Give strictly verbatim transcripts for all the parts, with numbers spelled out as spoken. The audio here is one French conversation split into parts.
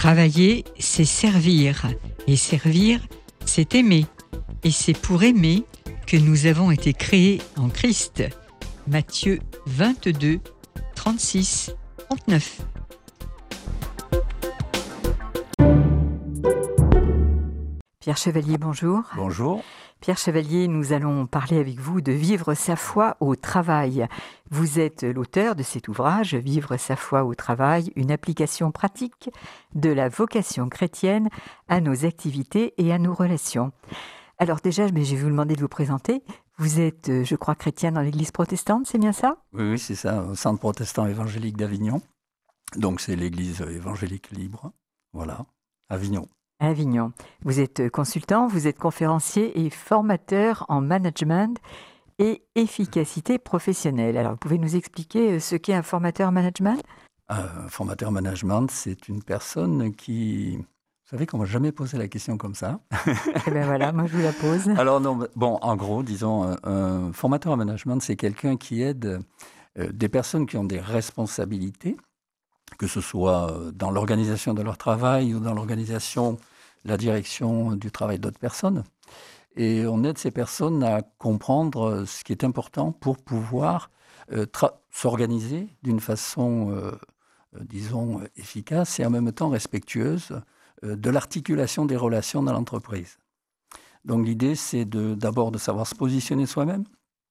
Travailler, c'est servir. Et servir, c'est aimer. Et c'est pour aimer que nous avons été créés en Christ. Matthieu vingt-deux, trente-six, trente-neuf. Pierre Chevalier, bonjour. Bonjour. Pierre Chevalier, nous allons parler avec vous de vivre sa foi au travail. Vous êtes l'auteur de cet ouvrage, Vivre sa foi au travail, une application pratique de la vocation chrétienne à nos activités et à nos relations. Alors déjà, je vais vous demander de vous présenter. Vous êtes, je crois, chrétien dans l'église protestante, c'est bien ça ? Oui, oui, c'est ça, au Centre protestant évangélique d'Avignon. Donc c'est l'église évangélique libre, voilà, Avignon. Avignon. Vous êtes consultant, vous êtes conférencier et formateur en management et efficacité professionnelle. Alors, vous pouvez nous expliquer ce qu'est un formateur en management ? Un formateur management, c'est une personne qui... Vous savez qu'on ne m'a jamais posé la question comme ça. Eh bien voilà, moi je vous la pose. Alors non, bon, en gros, disons, un formateur en management, c'est quelqu'un qui aide des personnes qui ont des responsabilités, que ce soit dans l'organisation de leur travail ou dans l'organisation, la direction du travail d'autres personnes. Et on aide ces personnes à comprendre ce qui est important pour pouvoir euh, tra- s'organiser d'une façon, euh, euh, disons, efficace et en même temps respectueuse euh, de l'articulation des relations dans l'entreprise. Donc l'idée, c'est de, d'abord de savoir se positionner soi-même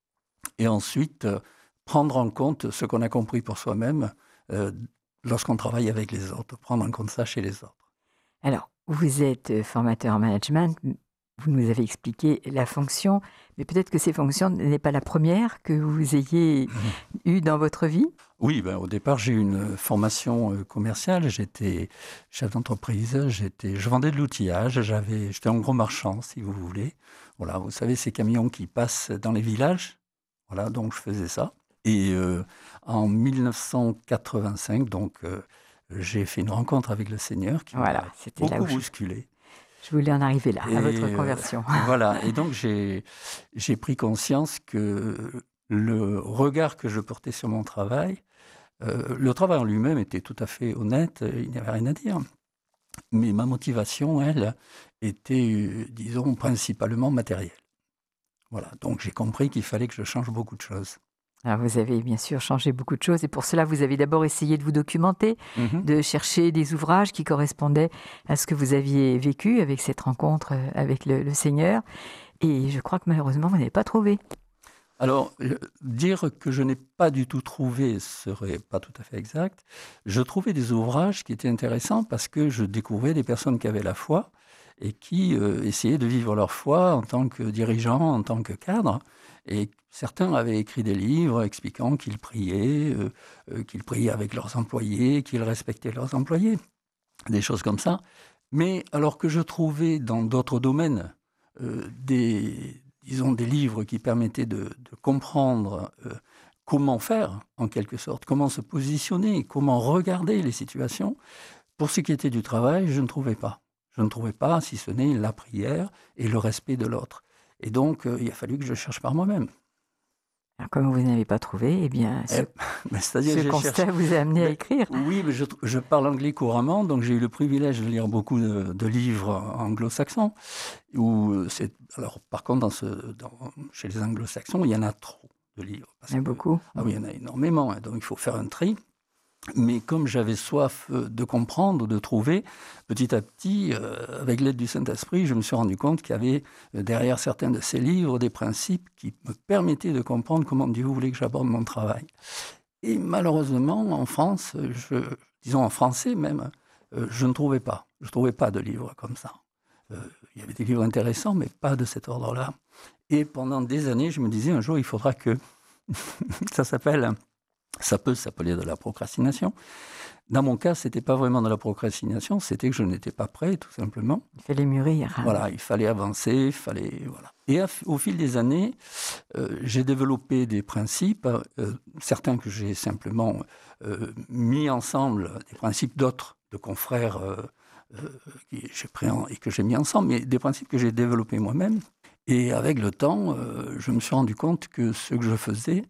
et ensuite euh, prendre en compte ce qu'on a compris pour soi-même euh, lorsqu'on travaille avec les autres, prendre en compte ça chez les autres. Alors, vous êtes formateur en management, vous nous avez expliqué la fonction, mais peut-être que ces fonctions n'est pas la première que vous ayez eue dans votre vie ? Oui, ben, au départ, j'ai eu une formation commerciale, j'étais chef d'entreprise, j'étais, je vendais de l'outillage, j'avais, j'étais un gros marchand, si vous voulez. Voilà, vous savez, ces camions qui passent dans les villages, voilà, donc je faisais ça. Et euh, en dix-neuf cent quatre-vingt-cinq, donc... Euh, j'ai fait une rencontre avec le Seigneur qui voilà, m'a c'était beaucoup là où je... bousculé. Je voulais en arriver là, et à votre conversion. Euh, voilà, et donc j'ai, j'ai pris conscience que le regard que je portais sur mon travail, euh, le travail en lui-même était tout à fait honnête, il n'y avait rien à dire. Mais ma motivation, elle, était, disons, principalement matérielle. Voilà, donc j'ai compris qu'il fallait que je change beaucoup de choses. Alors vous avez bien sûr changé beaucoup de choses et pour cela vous avez d'abord essayé de vous documenter, mmh. de chercher des ouvrages qui correspondaient à ce que vous aviez vécu avec cette rencontre avec le, le Seigneur et je crois que malheureusement vous n'avez pas trouvé. Alors, dire que je n'ai pas du tout trouvé serait pas tout à fait exact. Je trouvais des ouvrages qui étaient intéressants parce que je découvrais des personnes qui avaient la foi et qui euh, essayaient de vivre leur foi en tant que dirigeants, en tant que cadres. Et certains avaient écrit des livres expliquant qu'ils priaient, euh, euh, qu'ils priaient avec leurs employés, qu'ils respectaient leurs employés, des choses comme ça. Mais alors que je trouvais dans d'autres domaines euh, des, disons, des livres qui permettaient de, de comprendre euh, comment faire, en quelque sorte, comment se positionner, comment regarder les situations, pour ce qui était du travail, je ne trouvais pas. Je ne trouvais pas, si ce n'est la prière et le respect de l'autre. Et donc, euh, il a fallu que je cherche par moi-même. Alors, comme vous n'avez pas trouvé, eh bien, ce, eh, c'est-à-dire ce constat cherché... vous a amené mais, à écrire. Oui, mais je, je parle anglais couramment, donc j'ai eu le privilège de lire beaucoup de, de livres anglo-saxons. Où c'est, alors, par contre, dans ce, dans, chez les anglo-saxons, il y en a trop de livres. Parce il y en a que, beaucoup. Ah oui, il y en a énormément, hein, donc il faut faire un tri. Mais comme j'avais soif de comprendre, de trouver, petit à petit, euh, avec l'aide du Saint-Esprit, je me suis rendu compte qu'il y avait euh, derrière certains de ces livres des principes qui me permettaient de comprendre comment Dieu voulait que j'aborde mon travail. Et malheureusement, en France, je, disons en français même, euh, je ne trouvais pas. Je ne trouvais pas de livres comme ça. Euh, il y avait des livres intéressants, mais pas de cet ordre-là. Et pendant des années, je me disais, un jour, il faudra que... ça s'appelle... Ça peut s'appeler de la procrastination. Dans mon cas, ce n'était pas vraiment de la procrastination, c'était que je n'étais pas prêt, tout simplement. Il fallait mûrir. Voilà, il fallait avancer, il fallait... Voilà. Et au fil des années, euh, j'ai développé des principes, euh, certains que j'ai simplement euh, mis ensemble, des principes d'autres, de confrères euh, euh, que j'ai pris en, et que j'ai mis ensemble, mais des principes que j'ai développés moi-même. Et avec le temps, euh, je me suis rendu compte que ce que je faisais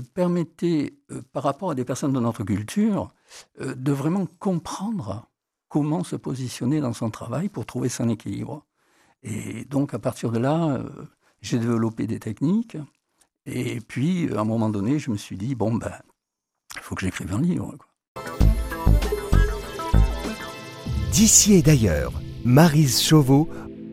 permettait, euh, par rapport à des personnes de notre culture, euh, de vraiment comprendre comment se positionner dans son travail pour trouver son équilibre. Et donc, à partir de là, euh, j'ai développé des techniques. Et puis, à un moment donné, je me suis dit, bon, ben, il faut que j'écrive un livre, quoi. D'ici et d'ailleurs, Maryse Chauveau.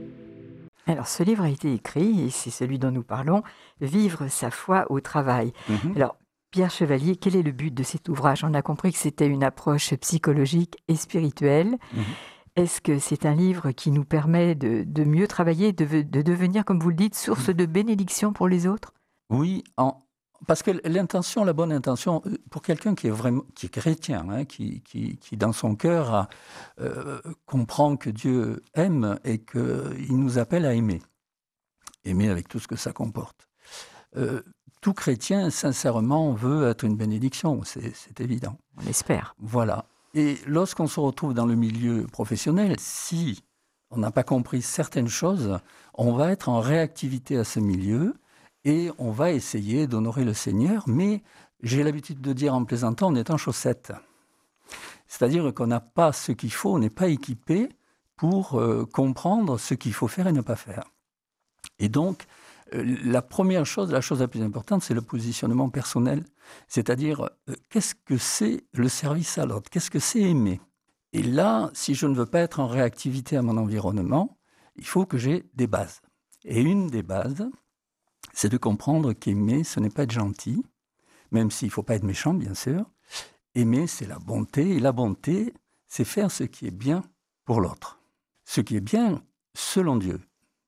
Alors, ce livre a été écrit, et c'est celui dont nous parlons, Vivre sa foi au travail. Mhm. Alors, Pierre Chevalier, quel est le but de cet ouvrage? On a compris que c'était une approche psychologique et spirituelle. Mhm. Est-ce que c'est un livre qui nous permet de, de mieux travailler, de, de devenir, comme vous le dites, source de bénédiction pour les autres? Oui, en, parce que l'intention, la bonne intention, pour quelqu'un qui est vraiment, qui est chrétien, hein, qui, qui, qui dans son cœur a, euh, comprend que Dieu aime et qu'il nous appelle à aimer, aimer avec tout ce que ça comporte. Euh, tout chrétien, sincèrement, veut être une bénédiction, c'est, c'est évident. On espère. Voilà. Et lorsqu'on se retrouve dans le milieu professionnel, si on n'a pas compris certaines choses, on va être en réactivité à ce milieu. Et on va essayer d'honorer le Seigneur, mais j'ai l'habitude de dire en plaisantant, on est en chaussettes. C'est-à-dire qu'on n'a pas ce qu'il faut, on n'est pas équipé pour euh, comprendre ce qu'il faut faire et ne pas faire. Et donc, euh, la première chose, la chose la plus importante, c'est le positionnement personnel. C'est-à-dire, euh, qu'est-ce que c'est le service à l'autre? Qu'est-ce que c'est aimer? Et là, si je ne veux pas être en réactivité à mon environnement, il faut que j'ai des bases. Et une des bases, c'est de comprendre qu'aimer, ce n'est pas être gentil, même s'il ne faut pas être méchant, bien sûr. Aimer, c'est la bonté, et la bonté, c'est faire ce qui est bien pour l'autre. Ce qui est bien selon Dieu.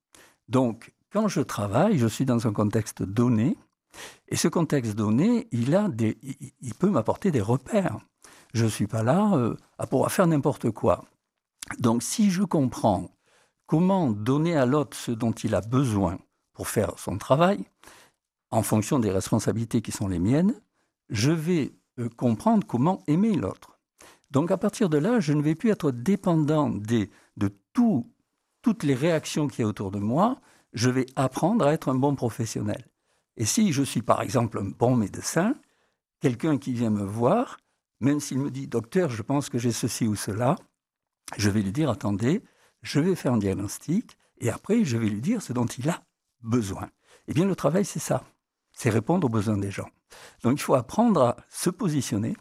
Donc, quand je travaille, je suis dans un contexte donné, et ce contexte donné, il, a des, il, il peut m'apporter des repères. Je ne suis pas là euh, à pouvoir faire n'importe quoi. Donc, si je comprends comment donner à l'autre ce dont il a besoin, pour faire son travail, en fonction des responsabilités qui sont les miennes, je vais euh, comprendre comment aimer l'autre. Donc à partir de là, je ne vais plus être dépendant des, de tout, toutes les réactions qu'il y a autour de moi, je vais apprendre à être un bon professionnel. Et si je suis par exemple un bon médecin, quelqu'un qui vient me voir, même s'il me dit « Docteur, je pense que j'ai ceci ou cela », je vais lui dire « Attendez, je vais faire un diagnostic et après je vais lui dire ce dont il a besoin ». Eh bien, le travail, c'est ça. C'est répondre aux besoins des gens. Donc, il faut apprendre à se positionner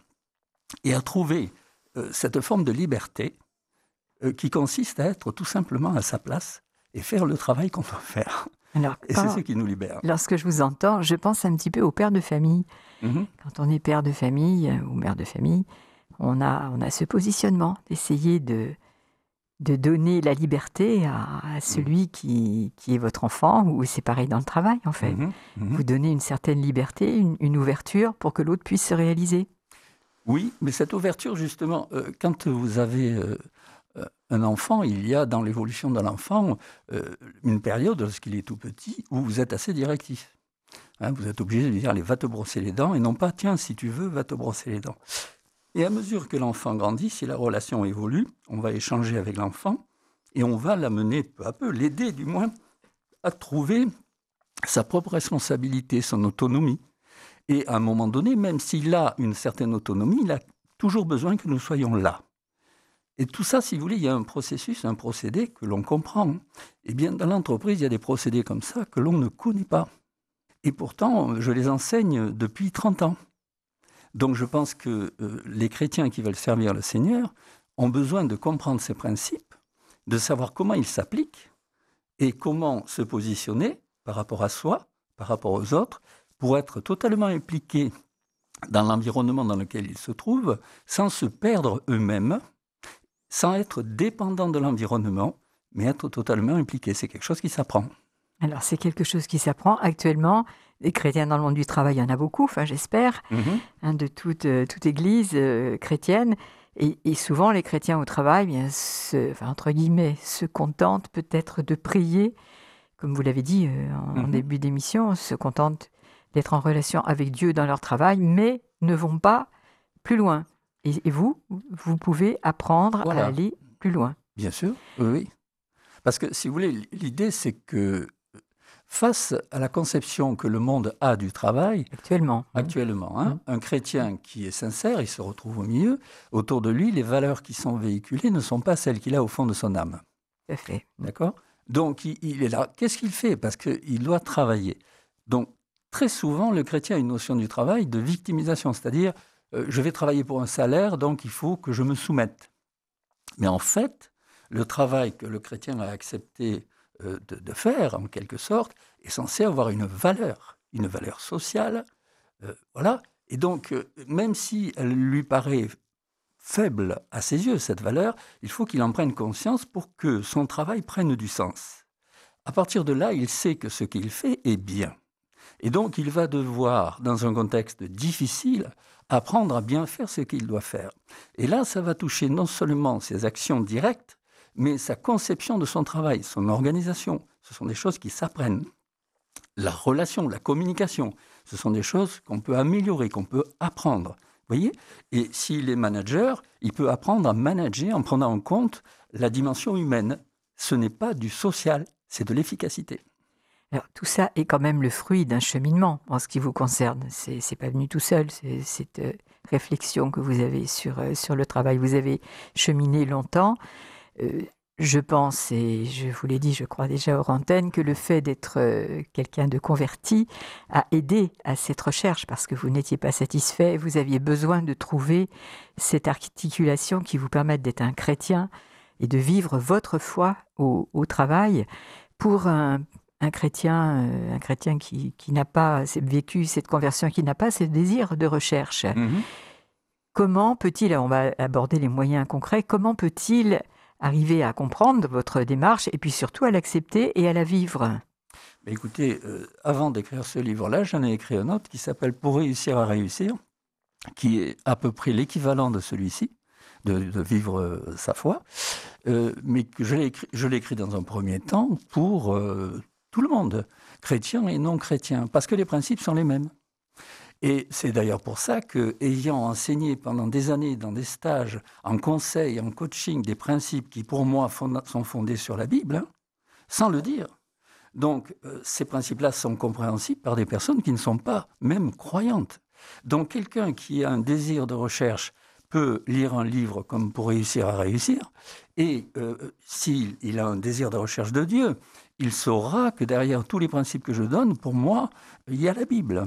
et à trouver euh, cette forme de liberté euh, qui consiste à être tout simplement à sa place et faire le travail qu'on doit faire. Alors, et quand, c'est ce qui nous libère. Lorsque je vous entends, je pense un petit peu au père de famille. Mm-hmm. Quand on est père de famille ou mère de famille, on a, on a ce positionnement d'essayer de... de donner la liberté à, à celui qui, qui est votre enfant, ou c'est pareil dans le travail, en fait. Mmh, mmh. Vous donnez une certaine liberté, une, une ouverture pour que l'autre puisse se réaliser. Oui, mais cette ouverture, justement, euh, quand vous avez euh, un enfant, il y a dans l'évolution de l'enfant euh, une période, lorsqu'il est tout petit, où vous êtes assez directif. Hein, vous êtes obligé de lui dire, allez, va te brosser les dents, et non pas, tiens, si tu veux, va te brosser les dents. Et à mesure que l'enfant grandit, si la relation évolue, on va échanger avec l'enfant et on va l'amener peu à peu, l'aider du moins, à trouver sa propre responsabilité, son autonomie. Et à un moment donné, même s'il a une certaine autonomie, il a toujours besoin que nous soyons là. Et tout ça, si vous voulez, il y a un processus, un procédé que l'on comprend. Eh bien, dans l'entreprise, il y a des procédés comme ça que l'on ne connaît pas. Et pourtant, je les enseigne depuis trente ans. Donc je pense que euh, les chrétiens qui veulent servir le Seigneur ont besoin de comprendre ces principes, de savoir comment ils s'appliquent et comment se positionner par rapport à soi, par rapport aux autres, pour être totalement impliqués dans l'environnement dans lequel ils se trouvent, sans se perdre eux-mêmes, sans être dépendants de l'environnement, mais être totalement impliqués. C'est quelque chose qui s'apprend. Alors c'est quelque chose qui s'apprend actuellement. Les chrétiens dans le monde du travail, il y en a beaucoup, enfin j'espère, mm-hmm. hein, de toute, euh, toute église euh, chrétienne. Et, et souvent, les chrétiens au travail, bien, se, enfin, entre guillemets, se contentent peut-être de prier, comme vous l'avez dit euh, en, mm-hmm. en début d'émission, se contentent d'être en relation avec Dieu dans leur travail, mais ne vont pas plus loin. Et, et vous, vous pouvez apprendre voilà. à aller plus loin. Bien sûr, oui. Parce que, si vous voulez, l'idée, c'est que face à la conception que le monde a du travail, Actuellement. actuellement, hein, un chrétien qui est sincère, il se retrouve au milieu, autour de lui, les valeurs qui sont véhiculées ne sont pas celles qu'il a au fond de son âme. Tout à fait. D'accord ? Donc, il, il est là. Qu'est-ce qu'il fait ? Parce qu'il doit travailler. Donc, très souvent, le chrétien a une notion du travail de victimisation, c'est-à-dire, euh, je vais travailler pour un salaire, donc il faut que je me soumette. Mais en fait, le travail que le chrétien a accepté euh, de, de faire, en quelque sorte, est censé avoir une valeur, une valeur sociale, euh, voilà. Et donc, euh, même si elle lui paraît faible à ses yeux, cette valeur, il faut qu'il en prenne conscience pour que son travail prenne du sens. À partir de là, il sait que ce qu'il fait est bien. Et donc, il va devoir, dans un contexte difficile, apprendre à bien faire ce qu'il doit faire. Et là, ça va toucher non seulement ses actions directes, mais sa conception de son travail, son organisation. Ce sont des choses qui s'apprennent. La relation, la communication, ce sont des choses qu'on peut améliorer, qu'on peut apprendre. Vous voyez ? Et s'il est manager, il peut apprendre à manager en prenant en compte la dimension humaine. Ce n'est pas du social, c'est de l'efficacité. Alors, tout ça est quand même le fruit d'un cheminement en ce qui vous concerne. C'est, c'est pas venu tout seul, c'est cette euh, réflexion que vous avez sur, euh, sur le travail. Vous avez cheminé longtemps. Euh, je pense, et je vous l'ai dit, je crois déjà hors antenne, que le fait d'être euh, quelqu'un de converti a aidé à cette recherche parce que vous n'étiez pas satisfait. Vous aviez besoin de trouver cette articulation qui vous permette d'être un chrétien et de vivre votre foi au, au travail pour un Un chrétien, euh, un chrétien qui, qui n'a pas vécu cette conversion, qui n'a pas ce désir de recherche. Mmh. Comment peut-il, on va aborder les moyens concrets, comment peut-il arriver à comprendre votre démarche et puis surtout à l'accepter et à la vivre ? Mais écoutez, euh, avant d'écrire ce livre-là, j'en ai écrit un autre qui s'appelle « Pour réussir à réussir », qui est à peu près l'équivalent de celui-ci, de, de vivre euh, sa foi, euh, mais que je l'ai écrit, je l'ai écrit dans un premier temps pour euh, tout le monde, chrétien et non chrétien, parce que les principes sont les mêmes. Et c'est d'ailleurs pour ça que, ayant enseigné pendant des années dans des stages, en conseil, en coaching, des principes qui pour moi fond- sont fondés sur la Bible, hein, sans le dire. Donc euh, ces principes-là sont compréhensibles par des personnes qui ne sont pas même croyantes. Donc quelqu'un qui a un désir de recherche peut lire un livre comme Pour réussir à réussir, et euh, s'il il a un désir de recherche de Dieu, il saura que derrière tous les principes que je donne, pour moi, il y a la Bible.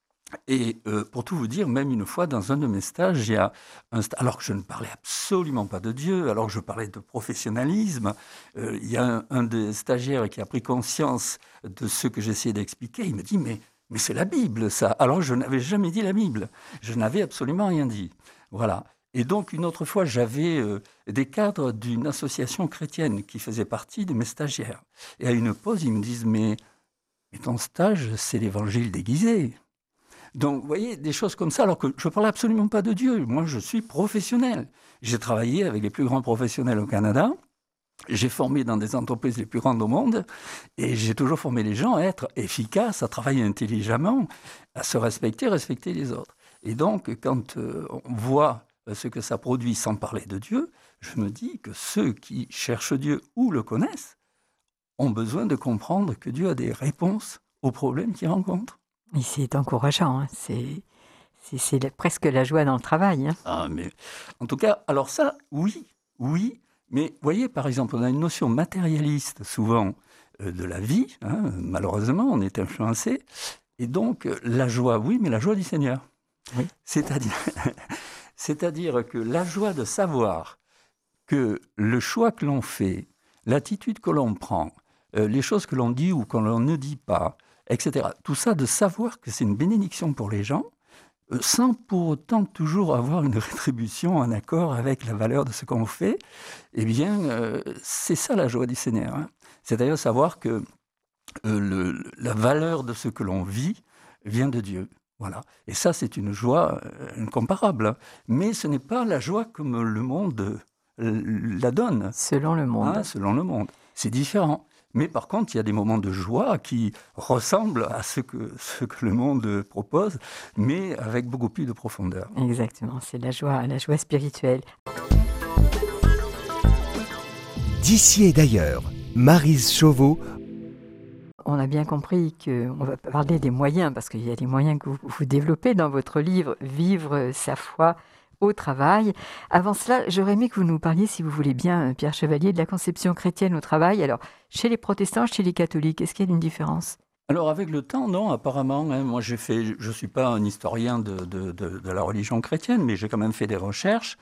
Et euh, pour tout vous dire, même une fois, dans un de mes stages, il y a un sta- alors que je ne parlais absolument pas de Dieu, alors que je parlais de professionnalisme, euh, il y a un, un des stagiaires qui a pris conscience de ce que j'essayais d'expliquer. Il me dit, mais, mais c'est la Bible, ça. Alors je n'avais jamais dit la Bible. Je n'avais absolument rien dit. Voilà. Et donc, une autre fois, j'avais euh, des cadres d'une association chrétienne qui faisaient partie de mes stagiaires. Et à une pause, ils me disent, mais, mais ton stage, c'est l'évangile déguisé. Donc, vous voyez, des choses comme ça, alors que je ne parle absolument pas de Dieu. Moi, je suis professionnel. J'ai travaillé avec les plus grands professionnels au Canada. J'ai formé dans des entreprises les plus grandes au monde. Et j'ai toujours formé les gens à être efficaces, à travailler intelligemment, à se respecter, respecter les autres. Et donc, quand euh, on voit ce que ça produit sans parler de Dieu, je me dis que ceux qui cherchent Dieu ou le connaissent ont besoin de comprendre que Dieu a des réponses aux problèmes qu'ils rencontrent. Et c'est encourageant, hein. c'est, c'est, c'est la- presque la joie dans le travail. Hein. Ah, mais en tout cas, alors ça, oui, oui, mais vous voyez, par exemple, on a une notion matérialiste souvent euh, de la vie, hein, malheureusement, on est influencé, et donc euh, la joie, oui, mais la joie du Seigneur. Oui. C'est-à-dire, c'est-à-dire que la joie de savoir que le choix que l'on fait, l'attitude que l'on prend, euh, les choses que l'on dit ou que l'on ne dit pas, et cetera, tout ça, de savoir que c'est une bénédiction pour les gens, euh, sans pour autant toujours avoir une rétribution en accord avec la valeur de ce qu'on fait, eh bien, euh, c'est ça la joie du Seigneur. Hein. C'est-à-dire savoir que euh, le, la valeur de ce que l'on vit vient de Dieu. Voilà. Et ça, c'est une joie euh, incomparable. Hein. Mais ce n'est pas la joie comme le monde euh, la donne, Selon le monde. hein, selon le monde. C'est différent. Mais par contre, il y a des moments de joie qui ressemblent à ce que, ce que le monde propose, mais avec beaucoup plus de profondeur. Exactement, c'est la joie, la joie spirituelle. D'ici et d'ailleurs, Maryse Chauveau On a bien compris qu'on va parler des moyens, parce qu'il y a des moyens que vous, vous développez dans votre livre « Vivre sa foi au travail ». Avant cela, j'aurais aimé que vous nous parliez, si vous voulez bien, Pierre Chevalier, de la conception chrétienne au travail. Alors, chez les protestants, chez les catholiques, est-ce qu'il y a une différence ? Alors avec le temps, non, apparemment. Hein, moi, j'ai fait, je ne suis pas un historien de, de, de, de la religion chrétienne, mais j'ai quand même fait des recherches.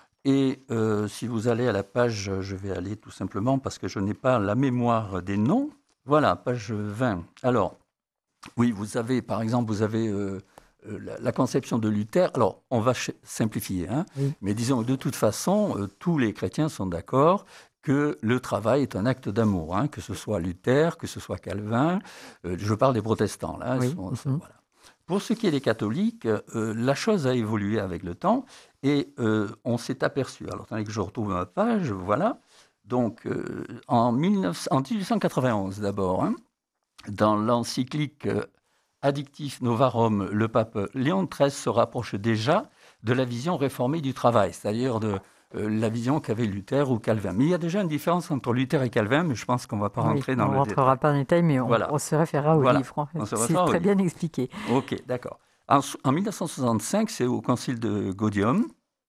Et euh, si vous allez à la page, je vais aller tout simplement parce que je n'ai pas la mémoire des noms. Voilà, page vingt. Alors, oui, vous avez, par exemple, vous avez euh, la, la conception de Luther. Alors, on va ch- simplifier, hein, oui. Mais disons que de toute façon, euh, tous les chrétiens sont d'accord que le travail est un acte d'amour, hein, que ce soit Luther, que ce soit Calvin. Euh, je parle des protestants, là. Oui. Sont, mm-hmm. voilà. Pour ce qui est des catholiques, euh, la chose a évolué avec le temps et euh, on s'est aperçu. Alors, attendez que je retrouve ma page, voilà. Donc, euh, en, mille neuf cents, en dix-huit cent quatre-vingt-onze, d'abord, hein, dans l'encyclique euh, Addictif Novarum, le pape Léon treize se rapproche déjà de la vision réformée du travail, c'est-à-dire de euh, la vision qu'avait Luther ou Calvin. Mais il y a déjà une différence entre Luther et Calvin, mais je pense qu'on ne va pas rentrer oui, dans le détail. On ne rentrera pas dans le détail, mais on, voilà. on se référera au voilà. livre. On se c'est très bien expliqué. Ok, d'accord. En, en mille neuf cent soixante-cinq, c'est au concile de Gaudium,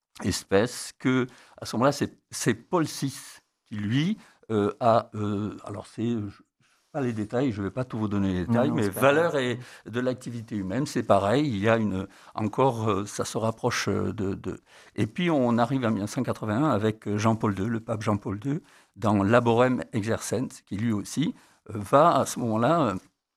espèce, que, à ce moment-là, c'est, c'est Paul six qui, lui, euh, a... Euh, alors, c'est... Je, pas les détails, je ne vais pas tout vous donner les détails, non, non, mais valeur et de l'activité humaine, c'est pareil. Il y a une... Encore, euh, ça se rapproche de, de... Et puis, on arrive en mille neuf cent quatre-vingt-un avec Jean-Paul deux, le pape Jean-Paul deux, dans Laborem Exercens, qui, lui aussi, euh, va, à ce moment-là...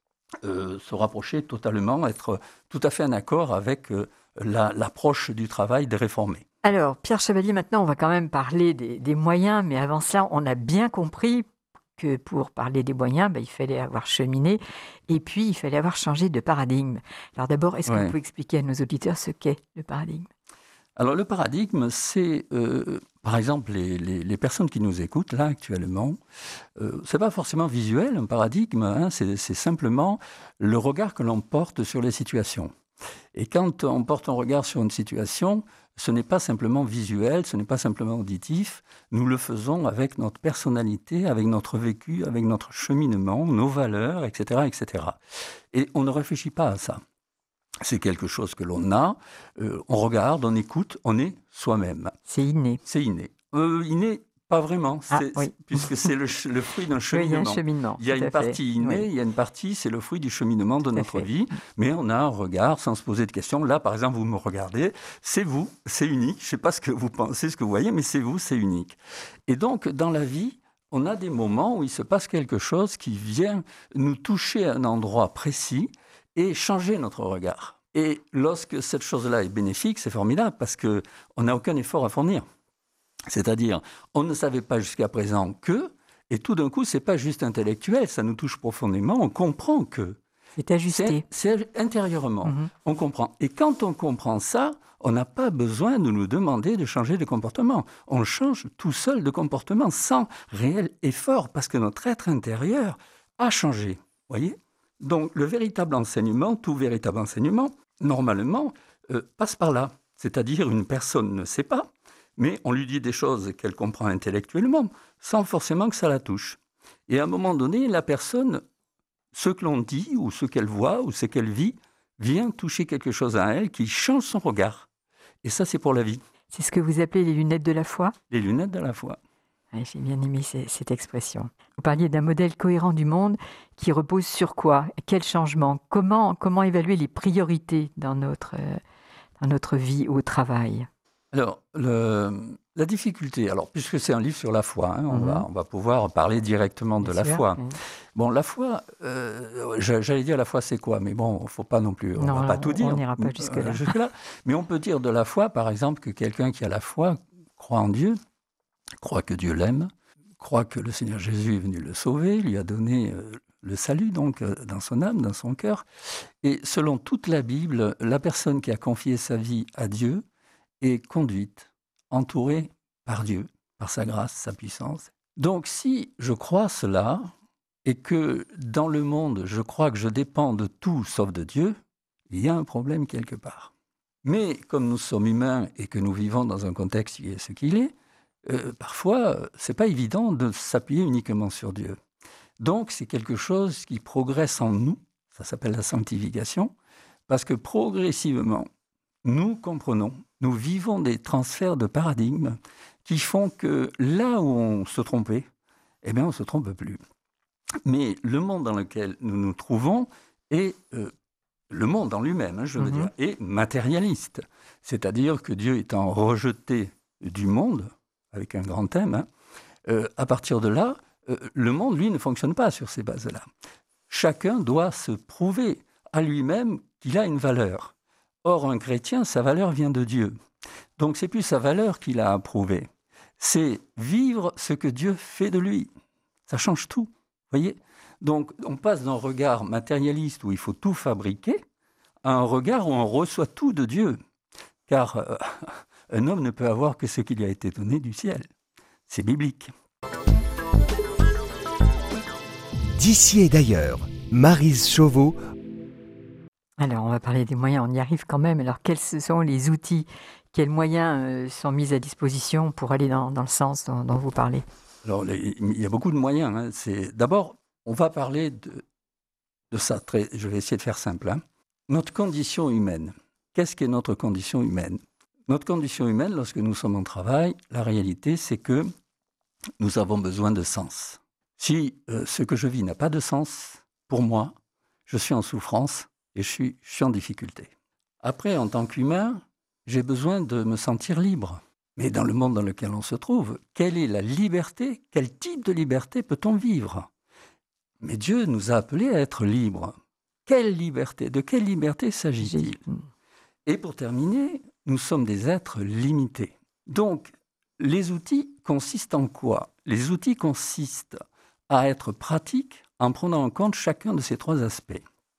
Euh, se rapprocher totalement, être tout à fait en accord avec euh, la, l'approche du travail des réformés. Alors, Pierre Chevalier, maintenant, on va quand même parler des, des moyens, mais avant cela, on a bien compris que pour parler des moyens, ben, il fallait avoir cheminé et puis il fallait avoir changé de paradigme. Alors d'abord, est-ce que ouais. vous pouvez expliquer à nos auditeurs ce qu'est le paradigme ? Alors le paradigme, c'est, euh, par exemple, les, les, les personnes qui nous écoutent là actuellement, euh, c'est pas forcément visuel un paradigme, hein, c'est, c'est simplement le regard que l'on porte sur les situations. Et quand on porte un regard sur une situation, ce n'est pas simplement visuel, ce n'est pas simplement auditif, nous le faisons avec notre personnalité, avec notre vécu, avec notre cheminement, nos valeurs, et cetera, et cetera. Et on ne réfléchit pas à ça. C'est quelque chose que l'on a, euh, on regarde, on écoute, on est soi-même. C'est inné. C'est inné. Euh, inné, pas vraiment, ah, c'est, oui. c'est, puisque c'est le, le fruit d'un cheminement. Oui, il y a un cheminement. Il y a une partie innée, oui. il y a une partie, c'est le fruit du cheminement de tout notre vie, mais on a un regard sans se poser de questions. Là, par exemple, vous me regardez, c'est vous, c'est unique. Je ne sais pas ce que vous pensez, ce que vous voyez, mais c'est vous, c'est unique. Et donc, dans la vie, on a des moments où il se passe quelque chose qui vient nous toucher à un endroit précis et changer notre regard. Et lorsque cette chose-là est bénéfique, c'est formidable parce qu'on n'a aucun effort à fournir. C'est-à-dire, on ne savait pas jusqu'à présent que, et tout d'un coup, ce n'est pas juste intellectuel, ça nous touche profondément, on comprend que. C'est ajusté. C'est, c'est intérieurement, mmh. on comprend. Et quand on comprend ça, on n'a pas besoin de nous demander de changer de comportement. On change tout seul de comportement sans réel effort parce que notre être intérieur a changé. Voyez ? Donc, le véritable enseignement, tout véritable enseignement, normalement, euh, passe par là. C'est-à-dire, une personne ne sait pas, mais on lui dit des choses qu'elle comprend intellectuellement, sans forcément que ça la touche. Et à un moment donné, la personne, ce que l'on dit, ou ce qu'elle voit, ou ce qu'elle vit, vient toucher quelque chose à elle qui change son regard. Et ça, c'est pour la vie. C'est ce que vous appelez les lunettes de la foi ? Les lunettes de la foi. J'ai bien aimé cette expression. Vous parliez d'un modèle cohérent du monde qui repose sur quoi ? Quel changement ? Comment, comment évaluer les priorités dans notre, dans notre vie au travail ? Alors, le, la difficulté, alors, puisque c'est un livre sur la foi, hein, on, mm-hmm. va, on va pouvoir parler directement de bien la sûr, foi. Oui. Bon, la foi, euh, j'allais dire la foi c'est quoi ? Mais bon, il ne faut pas non plus, on ne va pas tout dire. On n'ira pas jusque-là. Euh, jusque-là. Mais on peut dire de la foi, par exemple, que quelqu'un qui a la foi croit en Dieu, croit que Dieu l'aime, croit que le Seigneur Jésus est venu le sauver, lui a donné euh, le salut donc euh, dans son âme, dans son cœur. Et selon toute la Bible, la personne qui a confié sa vie à Dieu est conduite, entourée par Dieu, par sa grâce, sa puissance. Donc si je crois cela, et que dans le monde, je crois que je dépends de tout sauf de Dieu, il y a un problème quelque part. Mais comme nous sommes humains et que nous vivons dans un contexte qui est ce qu'il est, Euh, parfois, ce n'est pas évident de s'appuyer uniquement sur Dieu. Donc, c'est quelque chose qui progresse en nous, ça s'appelle la sanctification, parce que progressivement, nous comprenons, nous vivons des transferts de paradigme qui font que là où on se trompait, eh bien, on ne se trompe plus. Mais le monde dans lequel nous nous trouvons est, euh, le monde en lui-même, hein, je veux mmh. dire, est matérialiste. C'est-à-dire que Dieu étant rejeté du monde, avec un grand thème, hein, euh, à partir de là, euh, le monde, lui, ne fonctionne pas sur ces bases-là. Chacun doit se prouver à lui-même qu'il a une valeur. Or, un chrétien, sa valeur vient de Dieu. Donc, c'est plus sa valeur qu'il a à prouver. C'est vivre ce que Dieu fait de lui. Ça change tout, voyez ? Donc, on passe d'un regard matérialiste où il faut tout fabriquer à un regard où on reçoit tout de Dieu. Car euh, un homme ne peut avoir que ce qui lui a été donné du ciel. C'est biblique. D'ici et d'ailleurs, Maryse Chauveau. Alors, on va parler des moyens, on y arrive quand même. Alors, quels sont les outils, quels moyens euh, sont mis à disposition pour aller dans, dans le sens dont, dont vous parlez ? Alors, les, il y a beaucoup de moyens. Hein. C'est, d'abord, on va parler de, de ça. Très, je vais essayer de faire simple. Hein. Notre condition humaine. Qu'est-ce qu'est notre condition humaine ? Notre condition humaine, lorsque nous sommes au travail, la réalité, c'est que nous avons besoin de sens. Si euh, ce que je vis n'a pas de sens, pour moi, je suis en souffrance et je suis, je suis en difficulté. Après, en tant qu'humain, j'ai besoin de me sentir libre. Mais dans le monde dans lequel on se trouve, quelle est la liberté ? Quel type de liberté peut-on vivre ? Mais Dieu nous a appelés à être libres. Quelle liberté ? De quelle liberté s'agit-il ? Et pour terminer, nous sommes des êtres limités. Donc, les outils consistent en quoi ? Les outils consistent à être pratiques en prenant en compte chacun de ces trois aspects.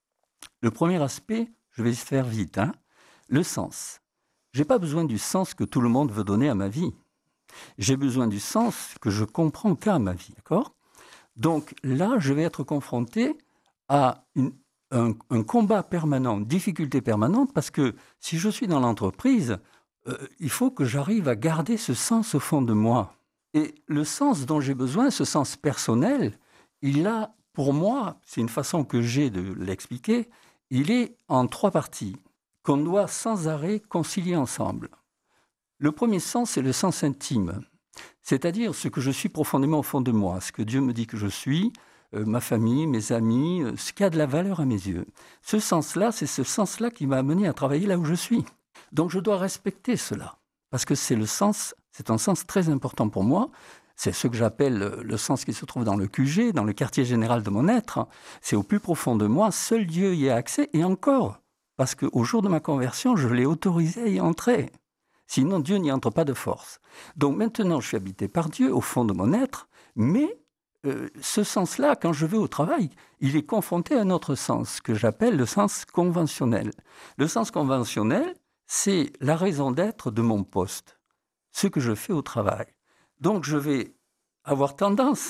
Le premier aspect, je vais faire vite, hein, le sens. Je n'ai pas besoin du sens que tout le monde veut donner à ma vie. J'ai besoin du sens que je comprends qu'à ma vie, d'accord ? Donc là, je vais être confronté à une, un, un combat permanent, une difficulté permanente, parce que si je suis dans l'entreprise, euh, il faut que j'arrive à garder ce sens au fond de moi. Et le sens dont j'ai besoin, ce sens personnel, il a, pour moi, c'est une façon que j'ai de l'expliquer, il est en trois parties qu'on doit sans arrêt concilier ensemble. Le premier sens, c'est le sens intime, c'est-à-dire ce que je suis profondément au fond de moi, ce que Dieu me dit que je suis, euh, ma famille, mes amis, euh, ce qui a de la valeur à mes yeux. Ce sens-là, c'est ce sens-là qui m'a amené à travailler là où je suis. Donc je dois respecter cela, parce que c'est le sens, c'est un sens très important pour moi. C'est ce que j'appelle le sens qui se trouve dans le Q G, dans le quartier général de mon être. C'est au plus profond de moi, seul Dieu y a accès, et encore, parce qu'au jour de ma conversion, je l'ai autorisé à y entrer. Sinon, Dieu n'y entre pas de force. Donc maintenant, je suis habité par Dieu au fond de mon être, mais euh, ce sens-là, quand je vais au travail, il est confronté à un autre sens, que j'appelle le sens conventionnel. Le sens conventionnel, c'est la raison d'être de mon poste, ce que je fais au travail. Donc je vais avoir tendance,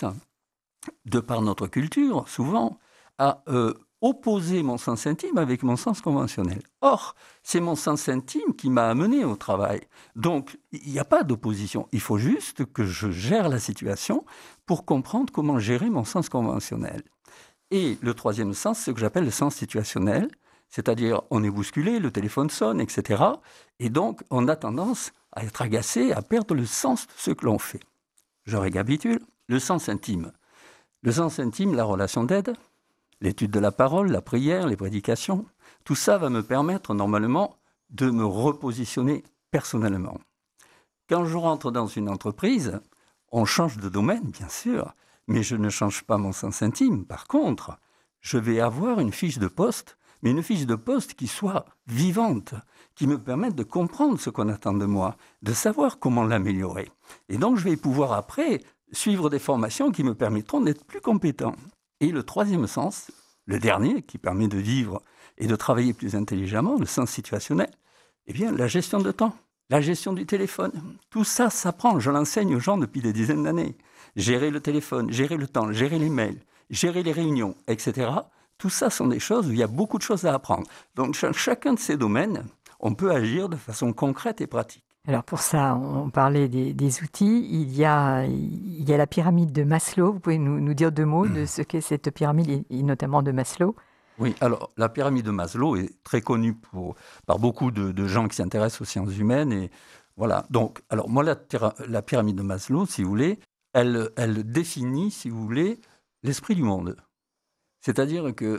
de par notre culture, souvent, à euh, opposer mon sens intime avec mon sens conventionnel. Or, c'est mon sens intime qui m'a amené au travail. Donc, il n'y a pas d'opposition. Il faut juste que je gère la situation pour comprendre comment gérer mon sens conventionnel. Et le troisième sens, c'est ce que j'appelle le sens situationnel, c'est-à-dire on est bousculé, le téléphone sonne, et cetera. Et donc, on a tendance à être agacé, à perdre le sens de ce que l'on fait. Je récapitule. Le sens intime. Le sens intime, la relation d'aide, l'étude de la parole, la prière, les prédications, tout ça va me permettre normalement de me repositionner personnellement. Quand je rentre dans une entreprise, on change de domaine, bien sûr, mais je ne change pas mon sens intime. Par contre, je vais avoir une fiche de poste, mais une fiche de poste qui soit vivante, qui me permette de comprendre ce qu'on attend de moi, de savoir comment l'améliorer. Et donc, je vais pouvoir après suivre des formations qui me permettront d'être plus compétent. Et le troisième sens, le dernier, qui permet de vivre et de travailler plus intelligemment, le sens situationnel, eh bien, la gestion de temps, la gestion du téléphone. Tout ça s'apprend, je l'enseigne aux gens depuis des dizaines d'années. Gérer le téléphone, gérer le temps, gérer les mails, gérer les réunions, et cetera. Tout ça sont des choses où il y a beaucoup de choses à apprendre. Donc, dans chacun de ces domaines, on peut agir de façon concrète et pratique. Alors pour ça, on parlait des, des outils. Il y, a, il y a la pyramide de Maslow. Vous pouvez nous, nous dire deux mots de ce qu'est cette pyramide, et notamment de Maslow? Oui, alors la pyramide de Maslow est très connue pour, par beaucoup de, de gens qui s'intéressent aux sciences humaines. Et voilà. Donc, alors moi, la, la pyramide de Maslow, si vous voulez, elle, elle définit, si vous voulez, l'esprit du monde. C'est-à-dire que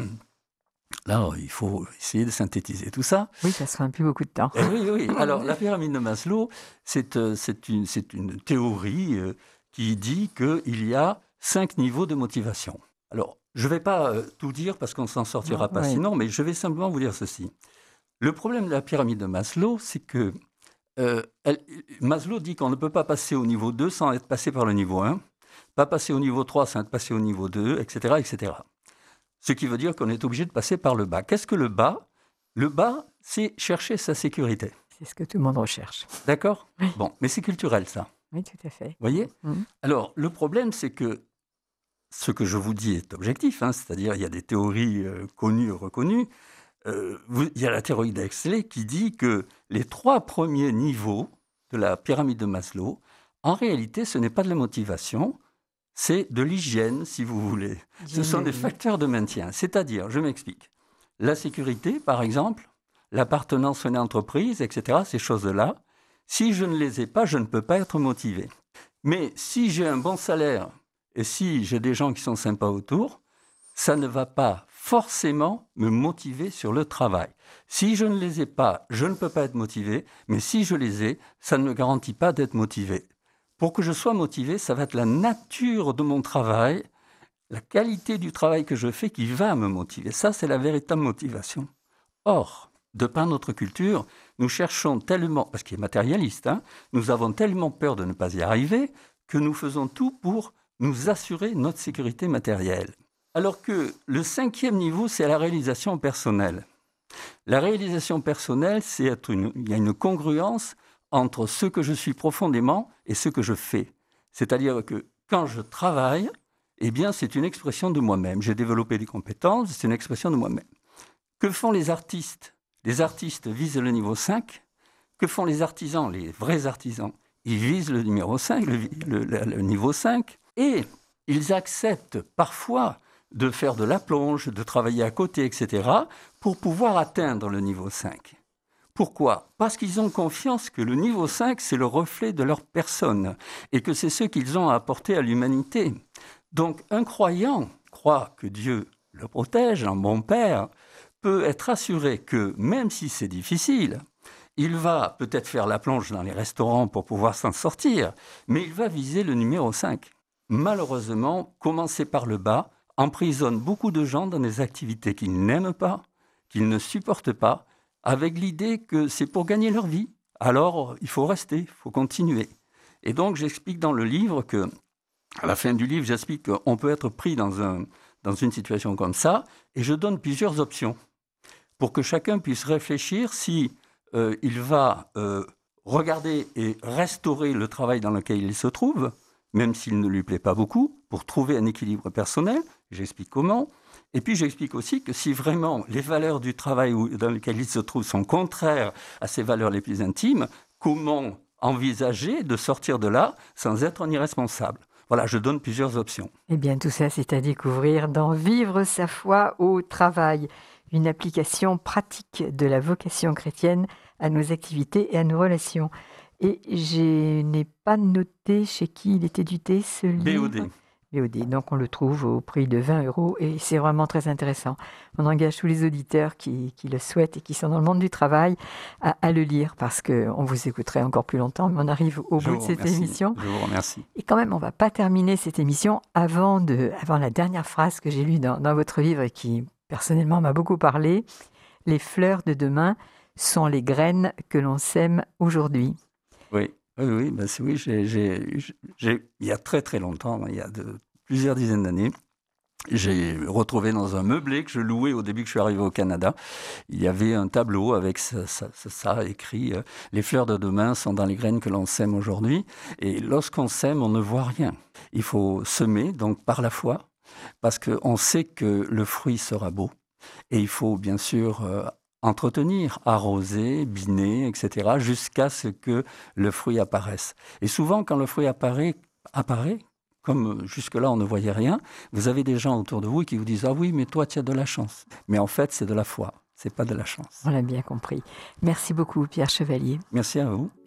là, il faut essayer de synthétiser tout ça. Oui, ça ne se prend plus beaucoup de temps. Et oui, oui. Alors, la pyramide de Maslow, c'est, euh, c'est, une, c'est une théorie euh, qui dit qu'il y a cinq niveaux de motivation. Alors, je ne vais pas euh, tout dire parce qu'on ne s'en sortira Non, pas oui. sinon, mais je vais simplement vous dire ceci. Le problème de la pyramide de Maslow, c'est que euh, elle, Maslow dit qu'on ne peut pas passer au niveau deux sans être passé par le niveau un, pas passer au niveau trois sans être passé au niveau deux, et cetera, et cetera. Ce qui veut dire qu'on est obligé de passer par le bas. Qu'est-ce que le bas? Le bas, c'est chercher sa sécurité. C'est ce que tout le monde recherche. D'accord? Oui. Bon, mais c'est culturel, ça. Oui, tout à fait. Vous voyez? Mhm. Alors, le problème, c'est que ce que je vous dis est objectif, hein, c'est-à-dire il y a des théories euh, connues et reconnues. Euh, vous, il y a la théorie d'Exley qui dit que les trois premiers niveaux de la pyramide de Maslow, en réalité, ce n'est pas de la motivation, c'est de l'hygiène, si vous voulez. Ce sont des facteurs de maintien. C'est-à-dire, je m'explique, la sécurité, par exemple, l'appartenance à une entreprise, et cetera, ces choses-là, si je ne les ai pas, je ne peux pas être motivé. Mais si j'ai un bon salaire et si j'ai des gens qui sont sympas autour, ça ne va pas forcément me motiver sur le travail. Si je ne les ai pas, je ne peux pas être motivé, mais si je les ai, ça ne me garantit pas d'être motivé. Pour que je sois motivé, ça va être la nature de mon travail, la qualité du travail que je fais qui va me motiver. Ça, c'est la véritable motivation. Or, de par notre culture, nous cherchons tellement, parce qu'il est matérialiste, hein, nous avons tellement peur de ne pas y arriver que nous faisons tout pour nous assurer notre sécurité matérielle. Alors que le cinquième niveau, c'est la réalisation personnelle. La réalisation personnelle, c'est être une, il y a une congruence entre ce que je suis profondément et ce que je fais. C'est-à-dire que quand je travaille, eh bien, c'est une expression de moi-même. J'ai développé des compétences, c'est une expression de moi-même. Que font les artistes? Les artistes visent le niveau cinq. Que font les artisans, les vrais artisans? Ils visent le numéro cinq, le, le, le, le niveau cinq. Et ils acceptent parfois de faire de la plonge, de travailler à côté, et cetera, pour pouvoir atteindre le niveau cinq. Pourquoi? Parce qu'ils ont confiance que le niveau cinq, c'est le reflet de leur personne et que c'est ce qu'ils ont à apporter à l'humanité. Donc, un croyant croit que Dieu le protège, un bon père, peut être assuré que, même si c'est difficile, il va peut-être faire la plonge dans les restaurants pour pouvoir s'en sortir, mais il va viser le numéro cinq. Malheureusement, commencer par le bas emprisonne beaucoup de gens dans des activités qu'ils n'aiment pas, qu'ils ne supportent pas, avec l'idée que c'est pour gagner leur vie. Alors, il faut rester, il faut continuer. Et donc, j'explique dans le livre que, à la fin du livre, j'explique qu'on peut être pris dans, un, dans une situation comme ça, et je donne plusieurs options pour que chacun puisse réfléchir si euh, il va euh, regarder et restaurer le travail dans lequel il se trouve, même s'il ne lui plaît pas beaucoup, pour trouver un équilibre personnel. J'explique comment. Et puis, j'explique aussi que si vraiment les valeurs du travail dans lequel il se trouve sont contraires à ses valeurs les plus intimes, comment envisager de sortir de là sans être un irresponsable? Voilà, je donne plusieurs options. Eh bien, tout ça, c'est à découvrir dans Vivre sa foi au travail, une application pratique de la vocation chrétienne à nos activités et à nos relations. Et je n'ai pas noté chez qui il est édité, ce livre. B O D. B O D. Donc, on le trouve au prix de vingt euros et c'est vraiment très intéressant. On engage tous les auditeurs qui, qui le souhaitent et qui sont dans le monde du travail à, à le lire parce qu'on vous écouterait encore plus longtemps, mais on arrive au Je bout de cette remercie. émission. Je vous remercie. Et quand même, on ne va pas terminer cette émission avant, de, avant la dernière phrase que j'ai lue dans, dans votre livre et qui, personnellement, m'a beaucoup parlé. Les fleurs de demain sont les graines que l'on sème aujourd'hui. Oui, oui, oui, ben c'est, oui j'ai, j'ai, j'ai, il y a très très longtemps, il y a de, plusieurs dizaines d'années, j'ai retrouvé dans un meublé que je louais au début que je suis arrivé au Canada, il y avait un tableau avec ça, ça, ça écrit euh, « Les fleurs de demain sont dans les graines que l'on sème aujourd'hui ». Et lorsqu'on sème, on ne voit rien. Il faut semer, donc par la foi, parce qu'on sait que le fruit sera beau. Et il faut bien sûr euh, entretenir, arroser, biner, et cetera, jusqu'à ce que le fruit apparaisse. Et souvent, quand le fruit apparaît, apparaît, comme jusque-là on ne voyait rien, vous avez des gens autour de vous qui vous disent « Ah oui, mais toi, tu as de la chance ». Mais en fait, c'est de la foi, c'est pas de la chance. On l'a bien compris. Merci beaucoup, Pierre Chevalier. Merci à vous.